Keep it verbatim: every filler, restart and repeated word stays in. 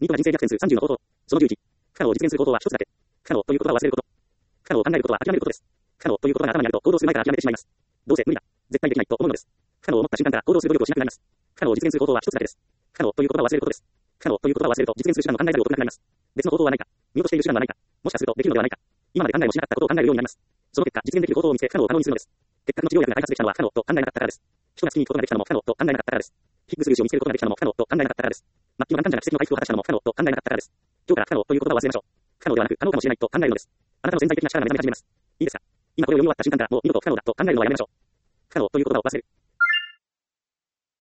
ニットが人生逆転するさんじゅうの方法。そのじゅういち。不可能を実現する方法は一つだけ。不可能という言葉を忘れること。不可能を考えることは諦めることです。不可能という言葉が頭にあると行動する前から諦めてしまいます。どうせ無理だ。絶対できないと思うのです。不可能を思った瞬間から行動する努力をしなくなります。不可能を実現する方法は一つだけです。不可能という言葉を忘れることです。不可能という言葉を忘れると実現する手段の考えざるを得なくなります。別の方法はないか。見落としている手段はないか。もしかするとできるのではないか。今まで考えもしなかったことを考えるようになります。その結果、実現できる方法を見つけ、不可能を可能にするのです。結核の治療薬が開発できたのは不可能と考えなかったからです。人が月に行くことができたのも不可能と考えなかったからです。ヒッグス粒子を見つけることができたのも不可能と考えなかったからです。末期のがん患者が奇跡の回復を果たしたのも不可能と考えなかったからです。今日から不可能という言葉を忘れましょう。不可能ではなく可能かもしれないと考えるのです。あなたの潜在的な力が目覚め始めます。いいですか。今これを読み終わった瞬間からもう二度と不可能だと考えるのはやめましょう。不可能という言葉を忘れる。